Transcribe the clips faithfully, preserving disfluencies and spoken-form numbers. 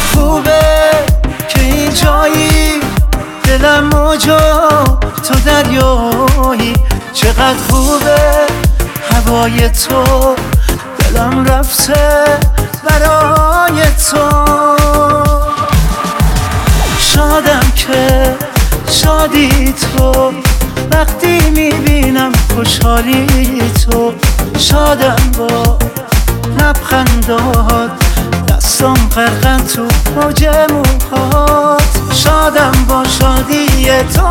خوبه که این جایی، دلم موجا تو دریایی. چقدر خوبه هوای تو، دلم رفته برای تو. شادم که شادی تو، وقتی میبینم خوشحالی تو. شادم با لبخندات، دستم غرقن تو موج موهات. شادم با شادی تو،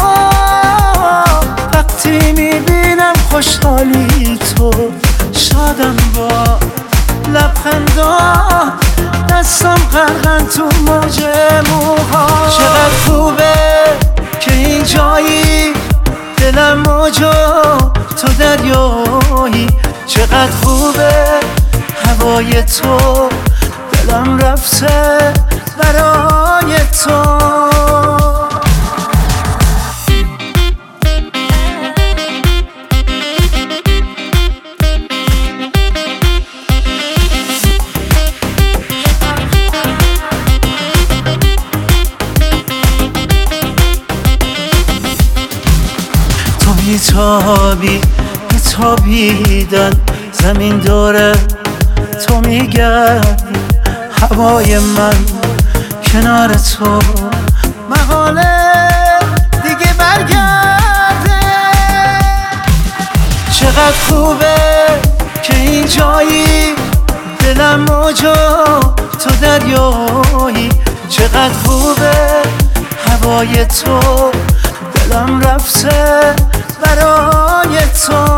وقتی میبینم خوشحالی تو. شادم با لبخندات، دستم غرقن تو موج موهات. چقدر خوبه که این جایی، دلم موجا تو دریایی. چقدر خوبه هوای تو، دلم رفته برای تو. تو میتابی میتابیدن، زمین داره تو میگردی. هوای من کنار تو، محاله دیگه برگرده. چقدر خوبه که این جایی، دلم موجا تو دریایی. چقدر خوبه هوای تو، دلم رفته برای تو.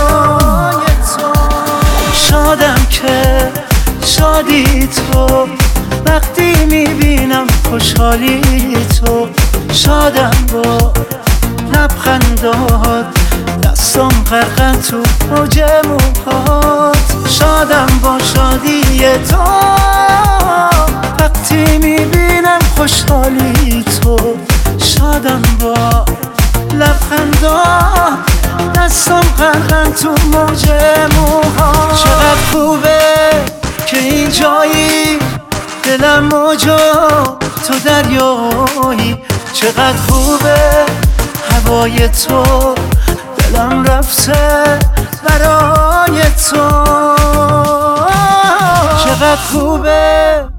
شادم که شادی تو، وقتی میبینم خوشحالی تو. شادم با لبخندات، دستم غرقن تو موج موهات. شادم با شادی تو، وقتی میبینم خوشحالی تو. شادم با لبخندات، دستم غرقن تو موج موهات. چقدر خوبه که این جایی، دلم موجا تو دریایی. چقدر خوبه هوای تو، دلم رفته برای تو. چقدر خوبه